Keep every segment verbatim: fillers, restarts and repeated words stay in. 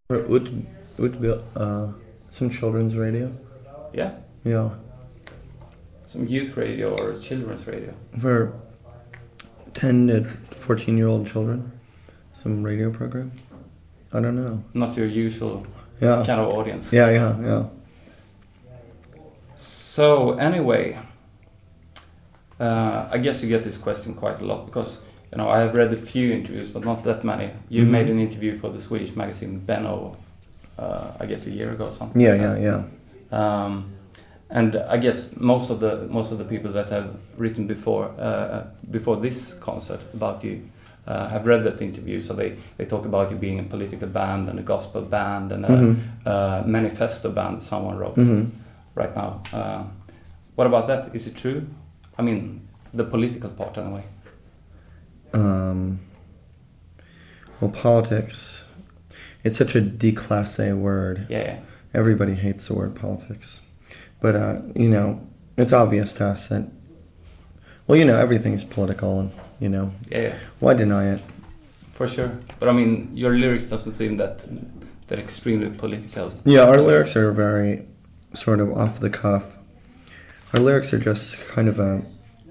Ut, Utbil, uh, some children's radio. Yeah, Yeah, some youth radio or children's radio. for ten to fourteen year old children. Some radio program. I don't know. Not your usual Yeah. kind of audience. Yeah, yeah, yeah. So anyway, uh, I guess you get this question quite a lot because you know I have read a few interviews, but not that many. You Mhm. made an interview for the Swedish magazine Benno, uh, I guess a year ago or something. Yeah, like yeah, that. yeah. Um, and I guess most of the most of the people that have written before uh, before this concert about you uh, have read that interview. So they, they talk about you being a political band and a gospel band and a, Mhm. uh manifesto band someone wrote Mhm. right now. Uh, what about that? Is it true? I mean, the political part anyway. Um, well, politics. It's such a déclassé word. Yeah, yeah. Everybody hates the word politics. But, uh, you know, it's obvious to us that, well, you know, everything's political, and, you know, Yeah, yeah. why deny it? For sure. But I mean, your lyrics doesn't seem that that extremely political. Yeah, our lyrics are very sort of off the cuff. Our lyrics are just kind of a,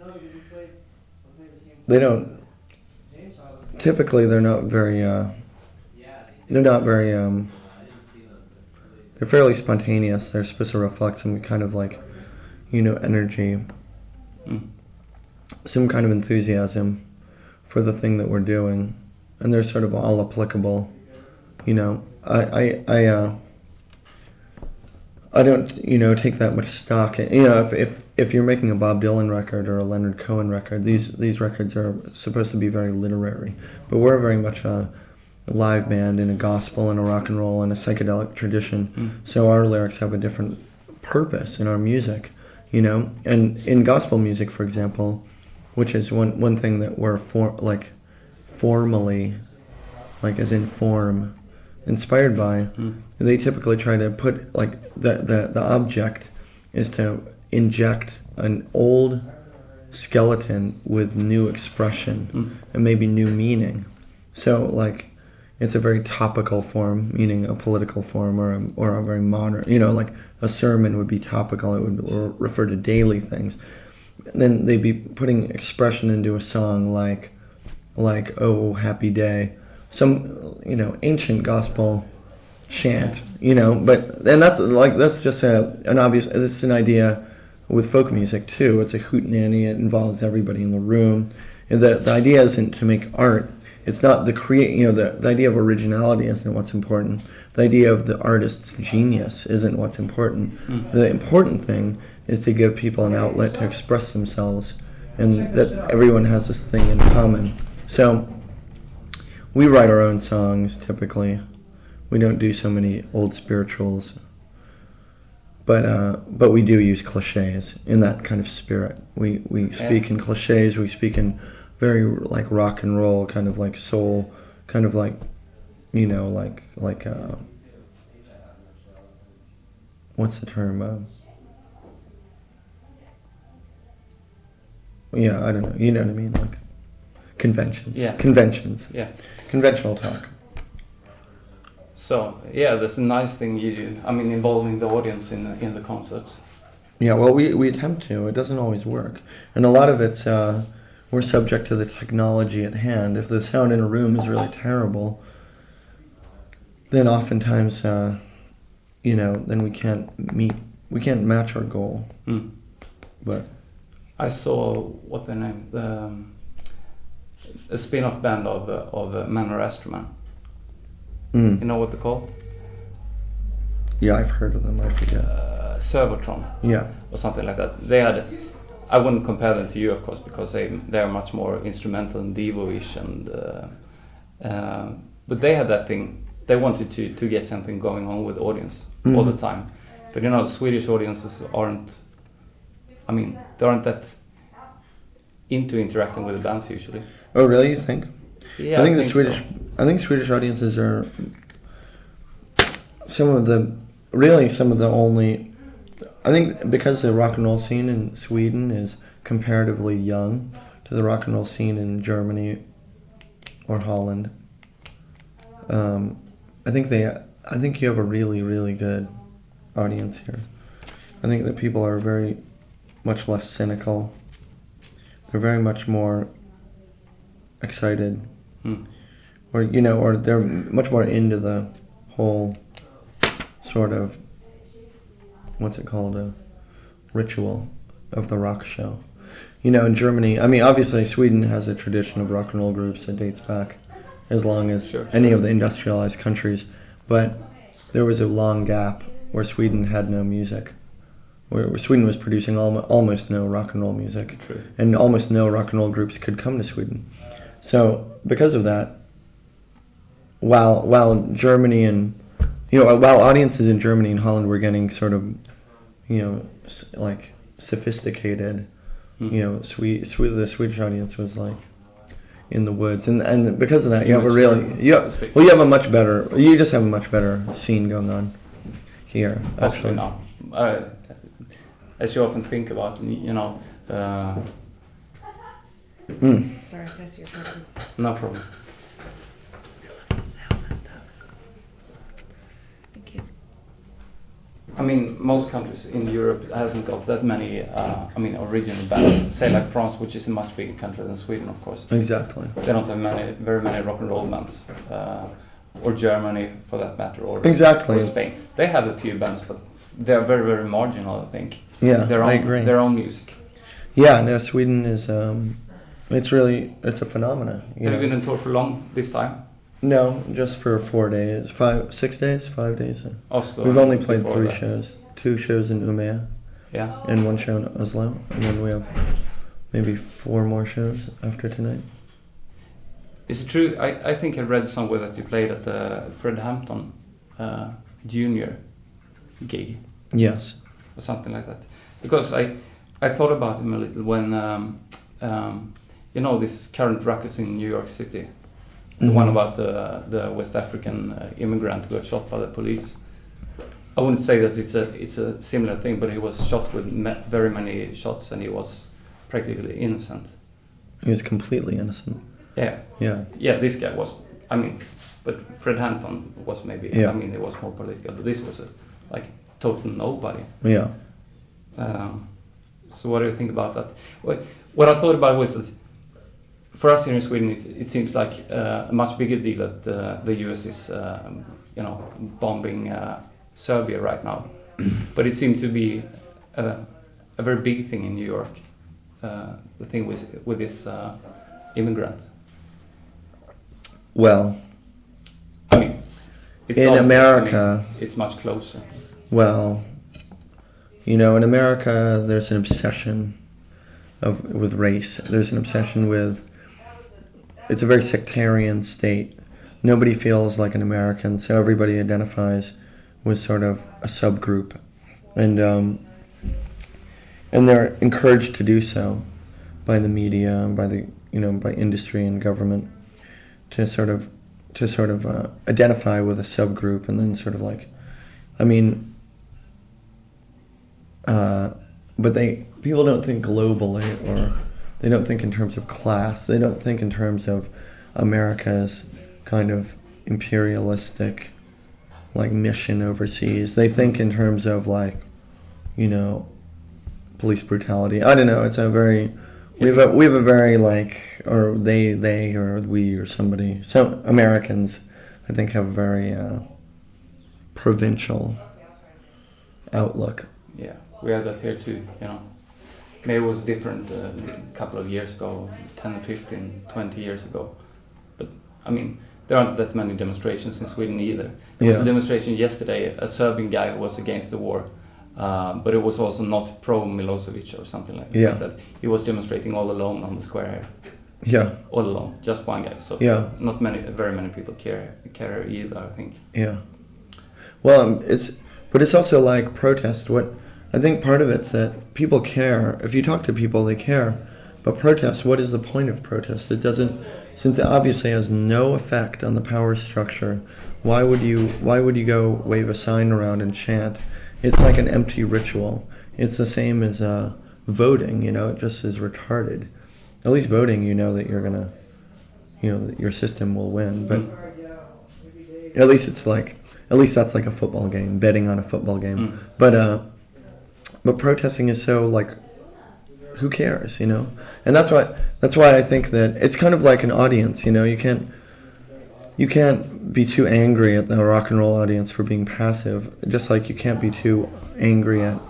they don't, typically they're not very, uh, they're not very, um, they're fairly spontaneous. They're supposed to reflect some kind of like, you know, energy, Mm. some kind of enthusiasm for the thing that we're doing. And they're sort of all applicable, you know. I, I, I, uh, I don't, you know, take that much stock in, you know, if, if, if you're making a Bob Dylan record or a Leonard Cohen record, these, these records are supposed to be very literary. But we're very much a live band in a gospel and a rock and roll and a psychedelic tradition. Mm. So our lyrics have a different purpose in our music, you know. And in gospel music, for example, which is one, one thing that we're for, like formally, like as in form, inspired by, Mm. they typically try to put like the, the, the object is to inject an old skeleton with new expression Mm. and maybe new meaning. So like it's a very topical form, meaning a political form or a, or a very modern, you know, like a sermon would be topical, it would or refer to daily things. And then they'd be putting expression into a song like, like, oh, happy day. Some, you know, ancient gospel chant, you know, but, and that's like, that's just a, an obvious, it's an idea with folk music too. It's a hootenanny, it involves everybody in the room. And the, the idea isn't to make art. It's not the create, you know, the, the idea of originality isn't what's important. The idea of the artist's genius isn't what's important. Mm. The important thing is to give people an outlet to express themselves and that everyone has this thing in common. So we write our own songs typically. We don't do so many old spirituals. But uh, but we do use cliches in that kind of spirit. We we speak Yeah. in cliches, we speak in very like rock and roll, kind of like soul, kind of like, you know, like, like, uh, what's the term? Uh, yeah, I don't know. You know what I mean? Like conventions. Yeah. Conventions. Yeah. Conventional talk. So yeah, that's a nice thing you do. I mean, involving the audience in the, in the concerts. Yeah, well, we, we attempt to. It doesn't always work. And a lot of it's, uh, we're subject to the technology at hand. If the sound in a room is really terrible, then oftentimes, uh, you know, then we can't meet, we can't match our goal. Mm. But I saw what the name, the um, a spin-off band of uh, of uh, Manor Astroman. mm, You know what they're called? yeah, I've heard of them. I forget. Uh, Servotron Yeah, or something like that. They had. I wouldn't compare them to you, of course, because they they are much more instrumental and Devo-ish, and uh, uh, but they had that thing. They wanted to to get something going on with the audience Mhm. all the time, but you know the Swedish audiences aren't. I mean, they aren't that into interacting with the bands usually. Oh, really? You think? Yeah, I think the so. Swedish. I think Swedish audiences are some of the really some of the only. I think because the rock and roll scene in Sweden is comparatively young to the rock and roll scene in Germany or Holland. Um, I think they I think you have a really, really good audience here. I think that people are very much less cynical. They're very much more excited. Hmm. Or, you know, or they're much more into the whole sort of, what's it called, a ritual of the rock show. You know, in Germany, I mean, obviously Sweden has a tradition of rock and roll groups that dates back as long as Sure, any sure. of the industrialized countries. But there was a long gap where Sweden had no music, where Sweden was producing almo- almost no rock and roll music. True. And almost no rock and roll groups could come to Sweden. So because of that, while while Germany and, you know, while audiences in Germany and Holland were getting sort of, you know, s- like sophisticated, Hmm. you know, Swe- Swe- the Swedish audience was like in the woods, and and because of that, you have a Immature, really, you so to have, speak. well, you have a much better, you just have a much better scene going on here. Possibly Actually, now. Uh, as you often think about, you know, uh, Mm. Sorry, can I see your phone? no problem. Thank you. I mean, most countries in Europe hasn't got that many, uh, I mean, original bands. Say like France, which is a much bigger country than Sweden, of course. Exactly. They don't have many, very many rock and roll bands. Uh, or Germany, for that matter, or, Exactly. or Spain. They have a few bands, but they're very, very marginal, I think. Yeah, Their own, I agree. Their own music. Yeah, no, Sweden is, um, it's really, it's a phenomenon. You Have know? you been on tour for long this time? No, just for four days, five, six days, five days. Oslo. We've only played before three that. shows, two shows in Umeå Yeah. and one show in Oslo, and then we have maybe four more shows after tonight. Is it true? I, I think I read somewhere that you played at the Fred Hampton uh, Junior gig Yes. or something like that. Because I, I thought about him a little when, um, um, you know, this current ruckus in New York City. The Mhm. one about the, the West African uh, immigrant who got shot by the police. I wouldn't say that it's a, it's a similar thing, but he was shot with ma- very many shots and he was practically innocent. He was completely innocent. Yeah. Yeah. Yeah, this guy was, I mean, but Fred Hampton was maybe, Yeah. I mean, it was more political, but this was a, like, total nobody. Yeah. Um, so what do you think about that? What, what I thought about was that for us here in Sweden, it, it seems like uh, a much bigger deal that uh, the U S is, uh, you know, bombing uh, Serbia right now. But it seemed to be a, a very big thing in New York, uh, the thing with, with this uh, immigrant. Well, I mean, it's, it's In obvious, America- I mean, it's much closer. well, you know, in America, there's an obsession of with race. There's an obsession with. It's a very sectarian state. Nobody feels like an American, so everybody identifies with sort of a subgroup, and um, and they're encouraged to do so by the media, by the you know by industry and government to sort of to sort of uh, identify with a subgroup, and then sort of like, I mean, uh, but they people don't think globally, or they don't think in terms of class. They don't think in terms of America's kind of imperialistic, like, mission overseas. They think in terms of, like, you know, police brutality. I don't know. It's a very we have a we have a very like or they they or we or somebody. Some Americans, I think, have a very uh, provincial outlook. Yeah, we had that here too, you know. Maybe it was different uh, a couple of years ago, ten, fifteen, twenty years ago. But, I mean, there aren't that many demonstrations in Sweden either. There was Yeah. a demonstration yesterday, a Serbian guy who was against the war, uh, but it was also not pro-Milosevic or something like Yeah. that. He was demonstrating all alone on the square here. Yeah, All alone, just one guy. So Yeah. not many, very many people care, care either, I think. yeah. Well, um, it's but it's also like protest. What I think part of it's that people care. If you talk to people, they care. But protest, what is the point of protest? It doesn't, since it obviously has no effect on the power structure. Why would you? Why would you go wave a sign around and chant? It's like an empty ritual. It's the same as uh, voting. You know, it just is retarded. At least voting, you know that you're gonna, you know, that your system will win. But at least it's like, At least that's like a football game, betting on a football game. Mm. But uh, but protesting is so like, who cares, you know? And that's why that's why I think that it's kind of like an audience, you know. You can't you can't be too angry at the rock and roll audience for being passive, just like you can't be too angry at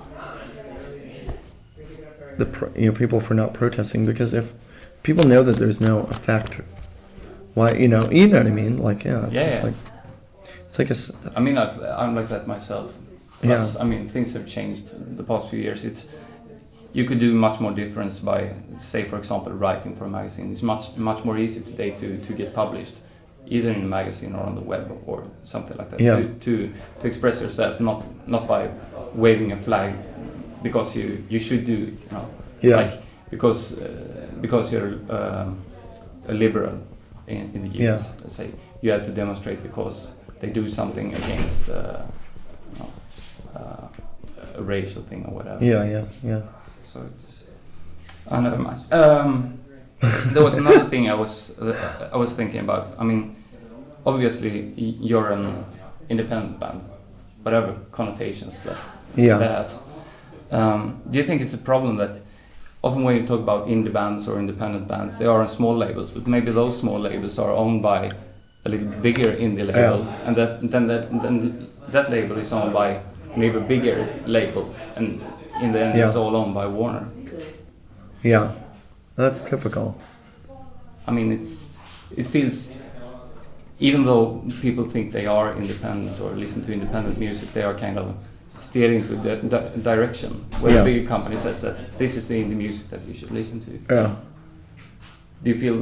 the pro- you know people for not protesting, because if people know that there's no effect, why, you know you know what I mean? Like, yeah, it's, Yeah, it's yeah. like it's like a s- I mean, I've, I'm like that myself. Plus, I mean, things have changed the past few years. It's you could do much more difference by, say, for example, writing for a magazine. It's much much more easy today to, to get published, either in a magazine or on the web or something like that. Yeah. To, to to express yourself, not not by waving a flag, because you, you should do it. You know, Yeah. like because uh, because you're um, a liberal in, in the U S. Yeah. Let's say you have to demonstrate because they do something against uh, you know, uh, a racial thing or whatever. yeah, yeah, yeah. So it's oh, never mind. Um, there was another thing I was uh, I was thinking about. I mean, obviously y- you're an independent band, whatever connotations that Yeah. that has. Um, do you think it's a problem that often when you talk about indie bands or independent bands, they are on small labels, but maybe those small labels are owned by a little bigger indie label, Yeah. and that then that then that label is owned by an even bigger label, and in the end Yeah. it's all owned by Warner. Yeah, that's typical. I mean, it's it feels, even though people think they are independent or listen to independent music, they are kind of steered into the di- direction where Yeah. the bigger company says that this is the indie music that you should listen to. Yeah. Do you feel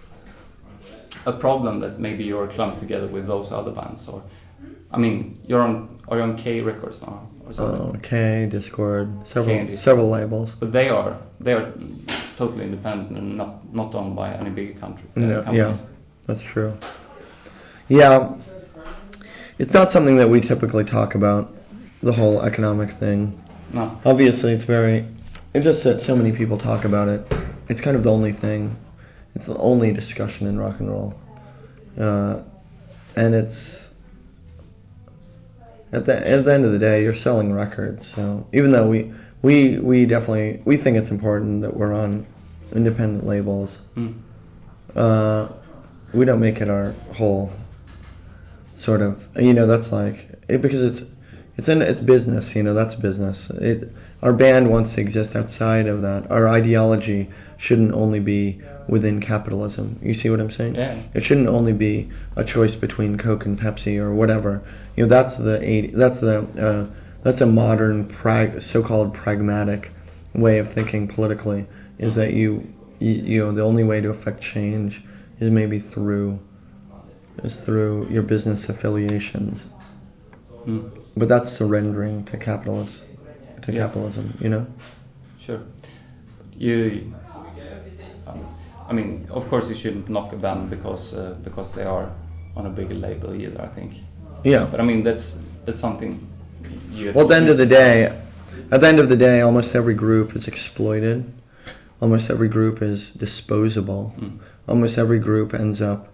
a problem that maybe you're clumped together with those other bands? Or, I mean, you're on are you on K Records now or something? Okay, Discord, several K and Discord. several labels. But they are they are totally independent and not not owned by any bigger country uh, No, yeah. companies. That's true. Yeah, it's not something that we typically talk about, the whole economic thing. No. Obviously, it's very, it's just that so many people talk about it. It's kind of the only thing, it's the only discussion in rock and roll. Uh, and it's, at the, at the end of the day, you're selling records. So even though we, we, we definitely, we think it's important that we're on independent labels, Mm. uh, we don't make it our whole sort of, you know, that's like, it, because it's, it's in, it's business, you know, that's business. It, our band wants to exist outside of that. Our ideology shouldn't only be within capitalism. You see what I'm saying? Yeah. It shouldn't only be a choice between Coke and Pepsi or whatever. You know, that's the eighty, that's the uh, that's a modern prag, so-called pragmatic way of thinking politically. Is that you, you you know the only way to affect change is maybe through is through your business affiliations. Mm. But that's surrendering to capitalists, to Yeah. capitalism. You know. Sure. You, um, I mean, of course, you shouldn't knock a band because uh, because they are on a bigger label either. I think. Yeah. But I mean, that's that's something you. have Well, at to the end of the choose. day, at the end of the day, almost every group is exploited. Almost every group is disposable. Mm. Almost every group ends up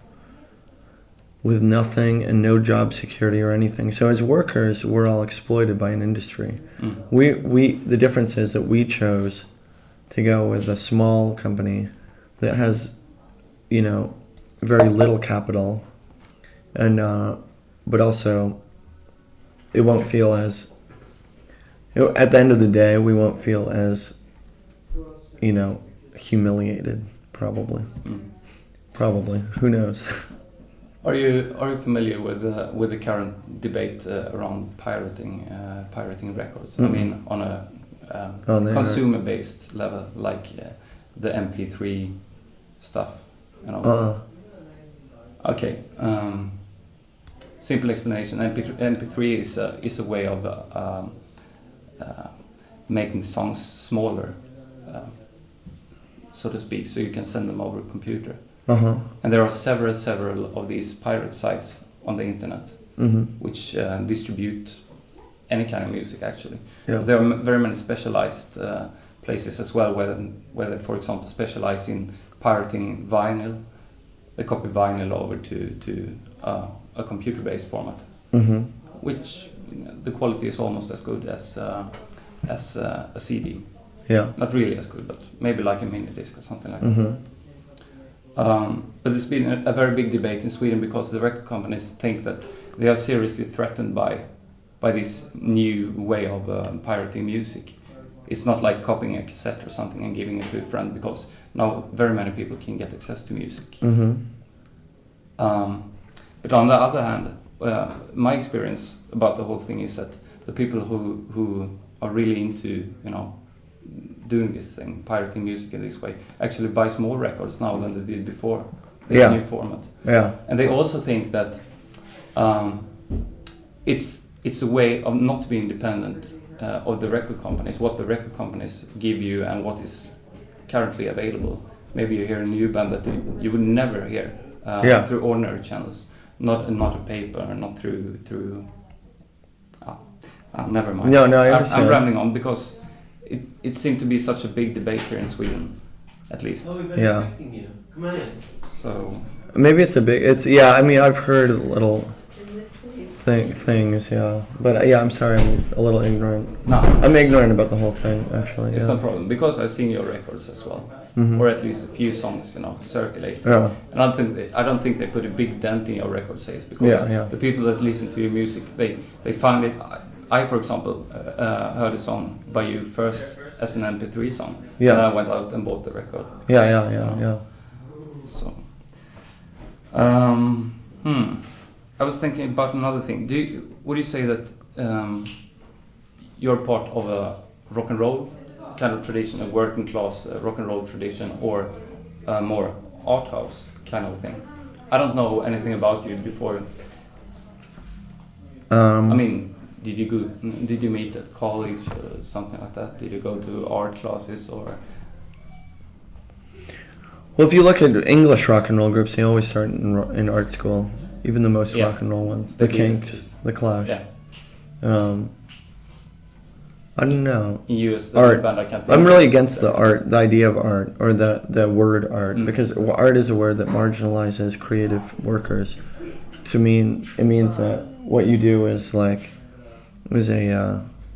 with nothing and no job security or anything. So as workers, we're all exploited by an industry. Mm. We we the difference is that we chose to go with a small company that has, you know, very little capital, and uh, but also it won't feel as, you know, at the end of the day, we won't feel as, you know, humiliated. Probably, Mm. probably. Who knows? Are you are you familiar with uh, with the current debate uh, around pirating uh, pirating records? I Mm. mean, on a um, On the consumer-based level, like uh, the M P three stuff. You know. Uh. Okay. Um, simple explanation. M P three, M P three is a, is a way of uh, um, uh, making songs smaller, uh, so to speak, so you can send them over a computer. Uh huh. And there are several, several of these pirate sites on the internet Mhm. which uh, distribute any kind of music. Actually, Yeah. there are m- very many specialized uh, places as well, where, where they, for example, specialize in pirating vinyl. They copy vinyl over to to uh, a computer-based format, Mhm. which the quality is almost as good as uh, as uh, a C D. Yeah. Not really as good, but maybe like a mini disc or something like that. Mm-hmm. Um, but it's been a, a very big debate in Sweden because the record companies think that they are seriously threatened by by this new way of uh, pirating music. It's not like copying a cassette or something and giving it to a friend, because now very many people can get access to music. Mm-hmm. Um, but on the other hand, uh, my experience about the whole thing is that the people who who are really into, you know, doing this thing, pirating music in this way, actually buys more records now than they did before this Yeah. new format. Yeah. And they also think that um, it's it's a way of not being dependent uh, of the record companies, what the record companies give you and what is currently available. Maybe you hear a new band that you, you would never hear uh, Yeah. through ordinary channels, not not a paper, not through through. Oh, oh, never mind. No, no, I I'm, understand. I'm rambling on because it it seemed to be such a big debate here in Sweden, at least. Oh, we've been Yeah. expecting you. Come on in. So Maybe it's a big. It's yeah. I mean, I've heard little thing, things. Yeah, but uh, yeah, I'm sorry. I'm a little ignorant. no, I'm ignorant about the whole thing, actually. it's Yeah. no problem because I've seen your records as well, Mhm. or at least a few songs, you know, circulate. Yeah. And I don't think they, I don't think they put a big dent in your record sales, because Yeah, yeah. the people that listen to your music, they they find it. I, I for example, uh, uh, heard a song by you first as an M P three song, Yeah. and I went out and bought the record. Yeah, yeah, yeah, yeah. So, um, hmm. I was thinking about another thing. Do you, would you say that um, you're part of a rock and roll kind of tradition, a working class uh, rock and roll tradition, or a more art house kind of thing? I don't know anything about you before. Um, I mean, did you go? Did you meet at college or something like that? Did you go to art classes or? well, if you look at English rock and roll groups, they always start in, ro- in art school. Even the most Yeah. rock and roll ones, They the do, Kinks, just- the Clash. Yeah, Um, I don't know. in U S, the Art. band I can't. I'm think really of. against the art, the idea of art, or the the word art, Mm. because w- art is a word that marginalizes creative workers. To me, it means that what you do is like is a uh,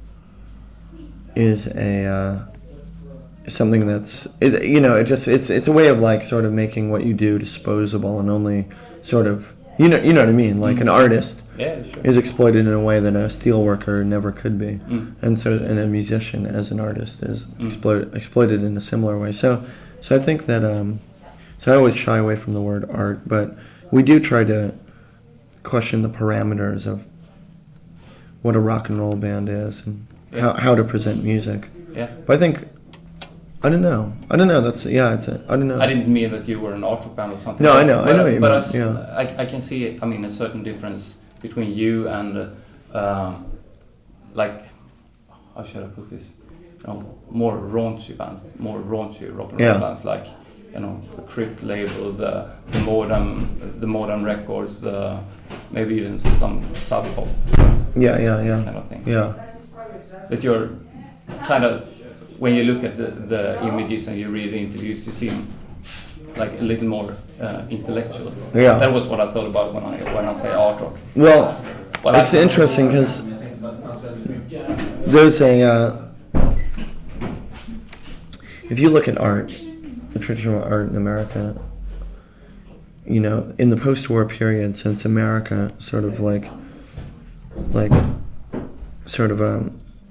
is a uh, something that's it, you know it just it's it's a way of like sort of making what you do disposable and only sort of you know you know what I mean, like an artist Yeah, sure. is exploited in a way that a steel worker never could be. Mm. And so, and a musician as an artist is Mm. exploited exploited in a similar way. So, so I think that um, so I always shy away from the word art, but we do try to question the parameters of what a rock and roll band is and Yeah. how how to present music. Yeah. But I think I don't know. I don't know. That's yeah. It's a, I don't know. I didn't mean that you were an art rock band or something. No, I but- know, I But, know what you but mean, I, s- yeah. I, I can see, I mean, a certain difference between you and, uh, um, like, how should I put this? You know, more raunchy band, more raunchy rock and roll Yeah. bands, like, you know, the Crypt label, the the modern, the modern records, the maybe even some sub pop Yeah, yeah, yeah, kind of thing. yeah. That you're kind of, when you look at the, the images and you read the interviews, you seem like a little more uh, intellectual. Yeah. That was what I thought about when I when I say art rock. Well, But it's I, interesting because there's a. Uh, if you look at art, the traditional art in America, you know, in the post-war period, since America sort of like, like, sort of um,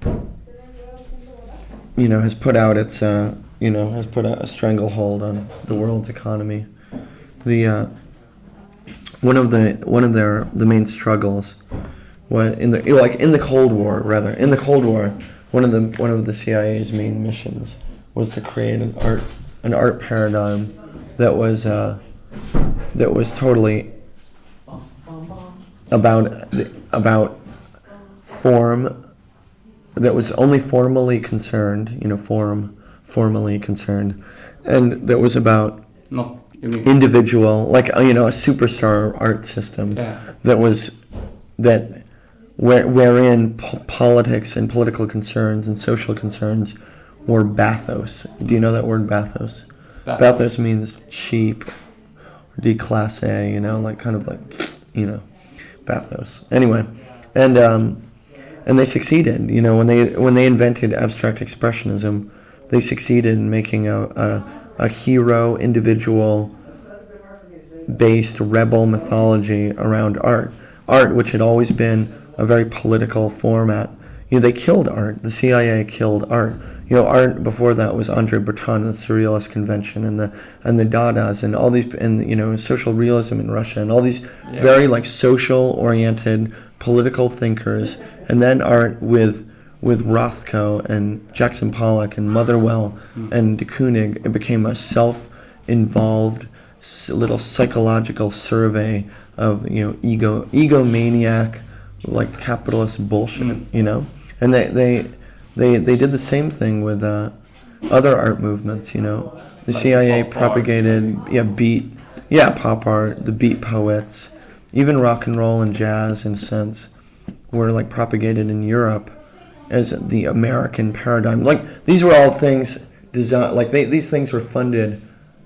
you know, has put out its, uh, you know, has put a, a stranglehold on the world's economy. The uh, one of the one of their the main struggles was in the like in the Cold War rather in the Cold War one of the one of the C I A's main missions was to create an art an art paradigm that was uh, that was totally about about form, that was only formally concerned, you know, form, formally concerned, and that was about not, you mean, individual, like, uh, you know, a superstar art system yeah, that was, that, where, wherein po- politics and political concerns and social concerns were bathos. Do you know that word bathos? that, Bathos means cheap, or déclassé, you know, like kind of like, you know, bathos. Anyway, and um, and they succeeded. You know, when they when they invented abstract expressionism, they succeeded in making a a, a hero, individual based rebel mythology around art. Art, which had always been a very political format. You know, they killed art. The C I A killed art. You know, art before that was Andre Breton and the Surrealist Convention and the and the Dadas and all these, and you know, social realism in Russia and all these Yeah. very like social oriented political thinkers, and then art with with Rothko and Jackson Pollock and Motherwell Mm. and de Kooning. It became a self-involved s- little psychological survey of, you know, ego egomaniac like capitalist bullshit, Mm. you know. And they they they they did the same thing with uh, other art movements, you know. The Like C I A pop art, propagated, maybe. yeah, beat, yeah, pop art, the beat poets, even rock and roll and jazz in a sense, were like propagated in Europe as the American paradigm. Like these were all things designed, like they, these things were funded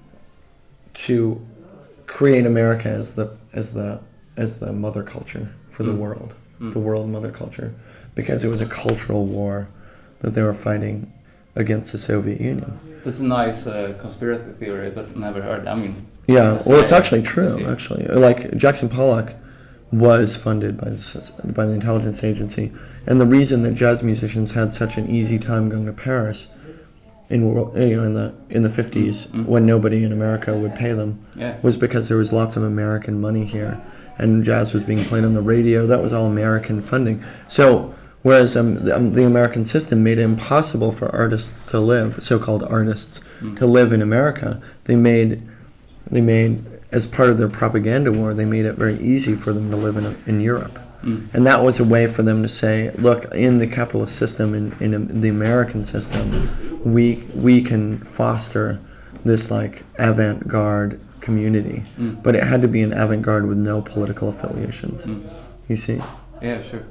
to create America as the as the as the mother culture for the Mm. world, Mm. the world mother culture, because it was a cultural war that they were fighting against the Soviet Union. This is a nice uh, conspiracy theory that I never heard. I mean, Yeah, the well, it's C I A actually true. is- Actually, like Jackson Pollock was funded by the s- by the intelligence agency, and the reason that jazz musicians had such an easy time going to Paris in wor- you know in the in the fifties Mm, mm. when nobody in America would pay them Yeah. was because there was lots of American money here, and jazz was being played on the radio. That was all American funding. So whereas um, the, um, the American system made it impossible for artists to live, so-called artists, Mm. to live in America, they made they made as part of their propaganda war, they made it very easy for them to live in in Europe. Mm. And that was a way for them to say, look, in the capitalist system, in, in the American system, we we can foster this like avant-garde community. Mm. But it had to be an avant-garde with no political affiliations. Mm. You see? Yeah, sure.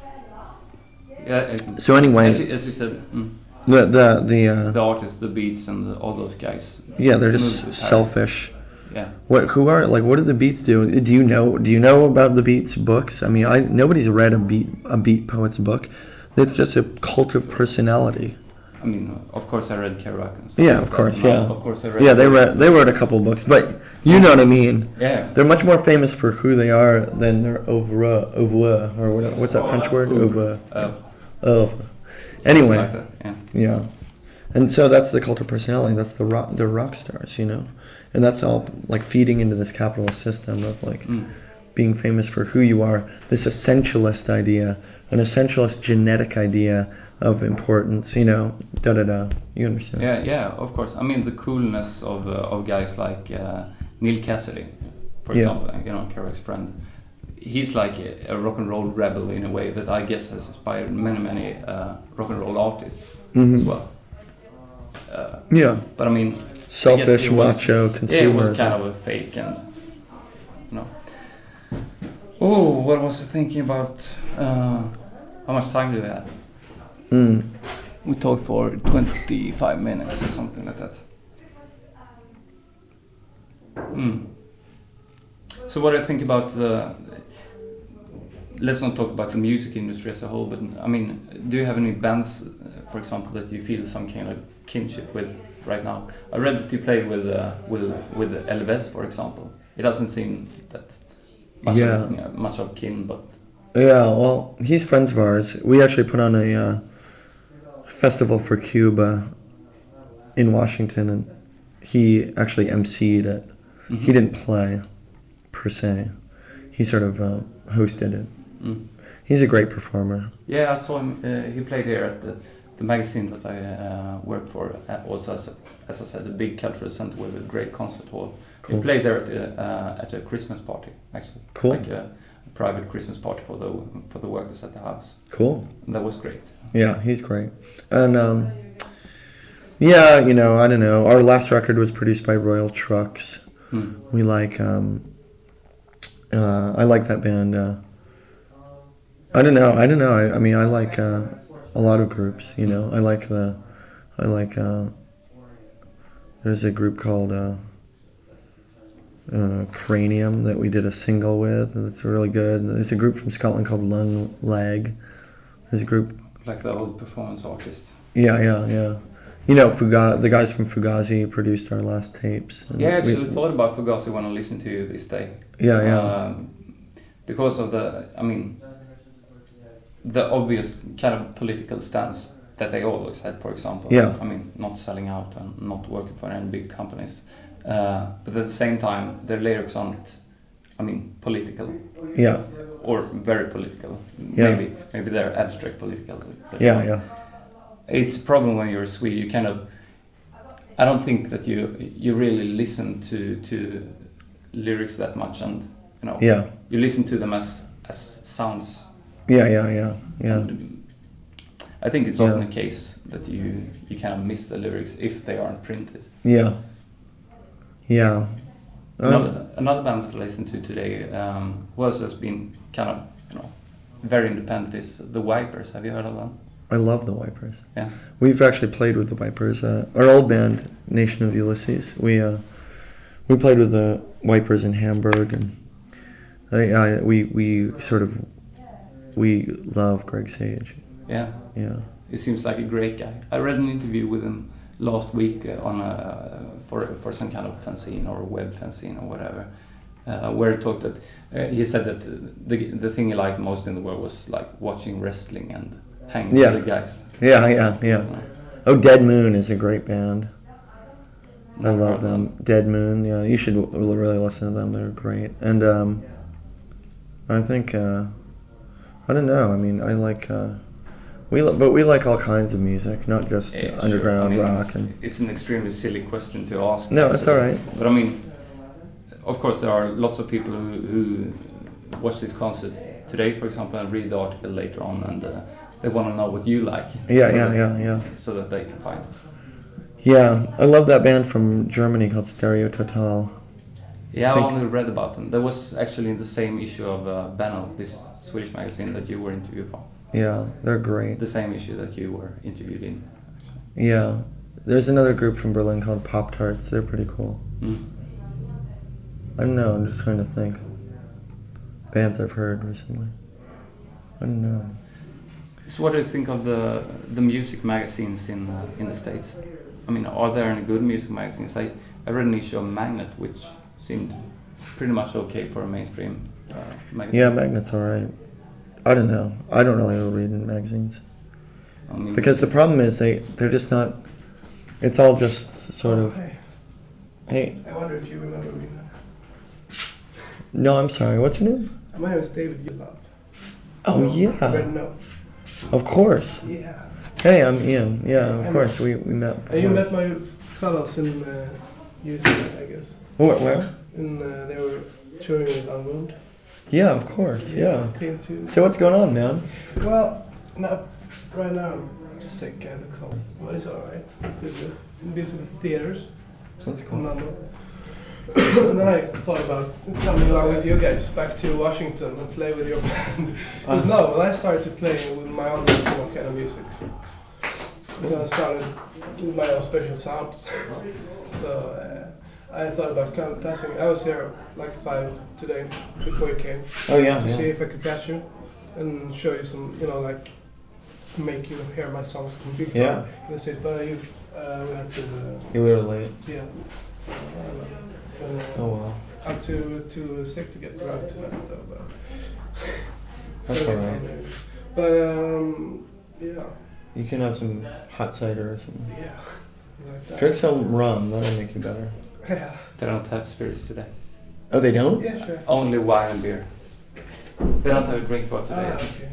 Yeah. It, So anyway, as, you, as you said, mm, the the the uh, the artists, the Beats, and the, all those guys. yeah, they're moved just to Paris. selfish. Yeah. What who are like what do the Beats do? Do you know do you know about the Beats books? I mean, I nobody's read a beat a beat poet's book. It's just a cult of personality. I mean, of course, I read Kerouac and stuff. Yeah, like of that, course, and I- yeah. Of course, I read. Yeah, they books. read they wrote a couple books, but you know what I mean. Yeah. They're much more famous for who they are than their oeuvre, oeuvre, or what, what's that French word? Oeuvre. Uh, Oeuvre. something Anyway, like that, yeah. yeah. And so that's the cult of personality. That's the rock, the rock stars, you know, and that's all like feeding into this capitalist system of like Mm. being famous for who you are. This essentialist idea, an essentialist genetic idea of importance, you know, da da da. You understand? Yeah, yeah, of course. I mean, the coolness of uh, of guys like uh, Neil Cassidy, for Yeah. example, you know, Kerouac's friend. He's like a, a rock and roll rebel in a way that I guess has inspired many, many uh, rock and roll artists Mhm. as well. Uh, Yeah. but I mean, I guess Selfish, it was- macho, yeah, it was consumerism. kind of a fake, and you know. Oh, what was I thinking about? Uh, how much time do we have? Mm. We talked for twenty-five minutes or something like that. Mm. So what do I think about the... Let's not talk about the music industry as a whole, but I mean, do you have any bands, uh, for example, that you feel some kind of kinship with right now? I read that you played with uh, with with Elvis, for example. It doesn't seem that much, Yeah. of, you know, much of kin, but Yeah, well, he's friends of ours. We actually put on a uh, festival for Cuba in Washington, and he actually emceed it. Mhm. He didn't play, per se. He sort of uh, hosted it. Mm. He's a great performer. Yeah, I saw him. Uh, he played here at the, the magazine that I uh, work for. Uh, also, as, a, as I said, a big cultural center with a great concert hall. Cool. He played there at, the, uh, at a Christmas party, actually. Cool. Like a, a private Christmas party for the for the workers at the house. Cool. And that was great. Yeah, he's great. And, um, yeah, you know, I don't know. Our last record was produced by Royal Trucks. Mm. We like, um, uh, I like that band. Uh, I don't know. I don't know. I, I mean, I like uh, a lot of groups. You know, I like the, I like. Uh, there's a group called. Uh, uh, Cranium that we did a single with. That's really good. There's a group from Scotland called Lung Leg. There's a group. Like the old performance artist. Yeah, yeah, yeah. You know, Fuga- the guys from Fugazi produced our last tapes. and Yeah, I actually we- thought about Fugazi when I listened to you this day. Yeah, yeah. Um, because of the, I mean, the obvious kind of political stance that they always had, for example. Yeah. I mean, not selling out and not working for any big companies. Uh, but at the same time, their lyrics aren't, I mean, political. Yeah, Or very political. Yeah. Maybe maybe they're abstract political. But yeah, yeah. It's a problem when you're a Swede. You kind of, I don't think that you you really listen to to lyrics that much, and you know, Yeah, you listen to them as as sounds. yeah, yeah, yeah, yeah. And I think it's Yeah. often the case that you you kind of miss the lyrics if they aren't printed. Yeah. Yeah. Um, Another, another band that I listened to today, um, who also has been kind of, you know, very independent, is the Wipers. Have you heard of them? I love the Wipers. Yeah. We've actually played with the Wipers. Uh, our old band, Nation of Ulysses, we uh, we played with the Wipers in Hamburg, and I, I, we we sort of we love Greg Sage. Yeah. Yeah. He seems like a great guy. I read an interview with him last week uh, on a, for for some kind of fanzine or web fanzine or whatever, uh, where he talked that uh, he said that the the thing he liked most in the world was like watching wrestling and hanging Yeah. with the guys. Yeah, yeah, yeah. Oh, Dead Moon is a great band. I Never love heard of them. Dead Moon, yeah, you should w- really listen to them. They're great. And um, I think uh, I don't know. I mean, I like uh, we, li- but we like all kinds of music, not just Yeah, underground sure. I mean, rock. It's, And it's an extremely silly question to ask. No, it's actually. all right. But I mean, of course, there are lots of people who, who watch this concert today, for example, and read the article later on, and uh, they want to know what you like. yeah, so yeah, that, yeah, yeah. So that they can find it. Yeah, I love that band from Germany called Stereo Total. Yeah, I Think- only read about them. There was actually in the same issue of uh, Banner, this Swedish magazine that you were interviewed for. Yeah, they're great. The same issue that you were interviewed in. Actually. Yeah, there's another group from Berlin called Pop Tarts. They're pretty cool. Mm. I don't know. I'm just trying to think. Bands I've heard recently. I don't know. So, what do you think of the the music magazines in uh, in the States? I mean, are there any good music magazines? I I read an issue of Magnet, which seemed pretty much okay for a mainstream uh, magazine. Yeah, Magnet's alright. I don't know. I don't really read in magazines. I mean, Because the problem is they, they're just not, it's all just sort of, Hey, hey, I wonder if you remember me now. no, I'm sorry, what's your name? My name is David Yulov. Oh, Red yeah, Note. of course. Yeah. Hey, I'm Ian. Yeah, of And- course, we, we met. And you before. met my fellows in uh, U S A, I guess. Where, where? And uh, they were touring with Unwound. Yeah, of course, yeah. Came to. So what's going on, man? Well, now, right now I'm sick and a cold, but it's alright. I feel good. I've been to the theaters That's in Malmö. And then I thought about coming along with you guys back to Washington and play with your band. But no, well, I started to play with my own kind of music. So I started with my own special sound. So uh, I thought about kind of testing. I was here like five today before you came Oh, yeah, to see yeah. if I could catch you and show you some, you know, like make you hear my songs in big time. Yeah. That's it. But you, uh, we had to, uh, You were late. yeah. So, uh, uh, Oh, well. I'm too too sick to get around to that though. But That's it's gonna be alright. fun, maybe. But um, yeah, You can have some hot cider or something. yeah. Like that. Drink some rum, that'll make you better. Yeah. they don't have spirits today. Oh, they don't? Yeah, sure. Only wine and beer. They don't have a drink bar today. Ah, okay.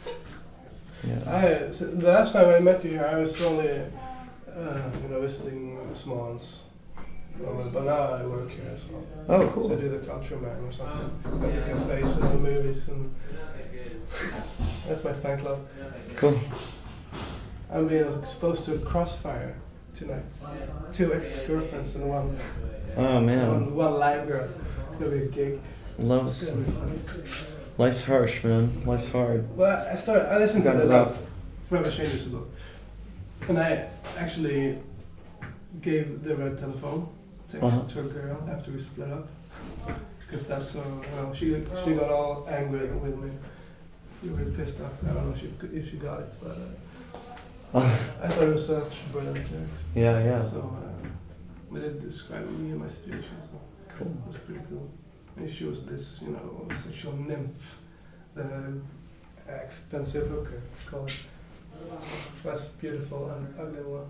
Yeah. I, so the last time I met you here, I was only, uh, you know, visiting Smålands. Um, But now I work here as well. Oh, So I cool. do the culture man or something. At the cafes and the movies and that's my fan club. Cool. I'm being exposed to a crossfire tonight. Two ex-girlfriends and one, Oh, man. one, one live girl. It's gonna be a gig. Love's, It's gonna be funny. life's harsh, man. Life's hard. Well, I started. I listened to Got the it Love rough. Forever Changes ago, and I actually gave the red telephone text Uh-huh. to a girl after we split up. Because that's so, you know, she she got all angry with me. We were pissed off. I don't know if she, if she got it, but uh, I thought it was such brilliant lyrics. Yeah, yeah. So, uh, but it described me and my situation, so Cool. it was pretty cool. And she was this, you know, sexual nymph, the expensive hooker, call it. That's beautiful and ugly one.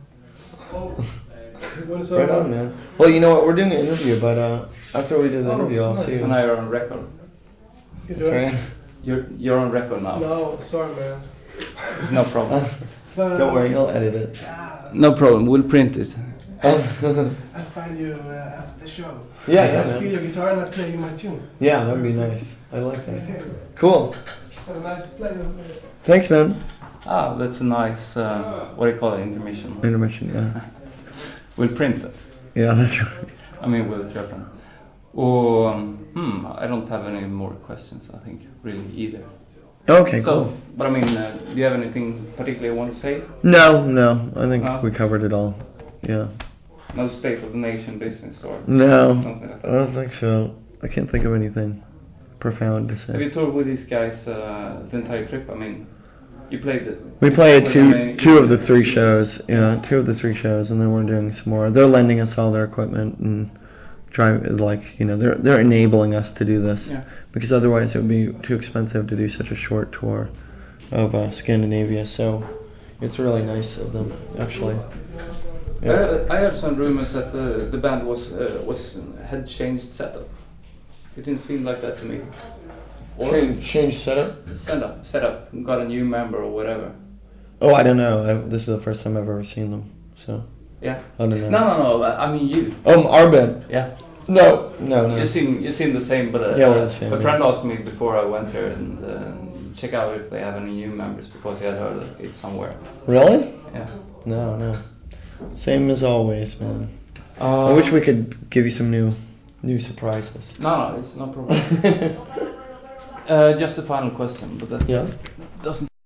You wanna say Right about- on, man. Well, you know what? We're doing an interview, but uh, after we do the Oh, interview, I'll nice. see you. So now you're on record. You That's doing- right. You're you're on record now. No, sorry, man. It's no problem. But, Don't worry, I'll edit it. No problem. We'll print it. I'll find you uh, after the show. Yeah, yeah, I'll steal man. your guitar and I'll play you my tune. Yeah, that'd be nice. I like that. Cool. Have a nice play. Thanks, man. Ah, that's a nice. Uh, what do you call it? Intermission. Intermission, yeah. We'll print it. Yeah, that's right. I mean, with träffen. Och, um, hmm, I don't have any more questions, I think, really, either. Okay, so, cool. but I mean, uh, do you have anything particular you want to say? No, no. I think No? we covered it all. Yeah. No state of the nation business or No, something like I that? don't think so. I can't think of anything profound to Have say. you toured with these guys uh, the entire trip? I mean, you played the... We you played with two, them in- two of the three shows. Yeah, two of the three shows, and then we're doing some more. They're lending us all their equipment and drive like you know they're they're enabling us to do this Yeah. because otherwise it would be too expensive to do such a short tour of uh, Scandinavia. So it's really nice of them, actually. I, I heard some rumors that the, the band was uh, was had changed setup. It didn't seem like that to me. Or Change, change setup. setup, setup, got a new member or whatever. Oh, I don't know. I, this is the first time I've ever seen them, so Yeah. I don't know. No, no, no. I mean you. Oh, our band. Yeah. No, no, no. You seem you seem the same, but uh, Yeah, we're the same, a yeah. friend asked me before I went there and uh, check out if they have any new members because he had heard it somewhere. Really? Yeah. No, no. Same as always, man. Uh, I wish we could give you some new, new surprises. No, no, it's no problem. uh, just a final question, but that Yeah. doesn't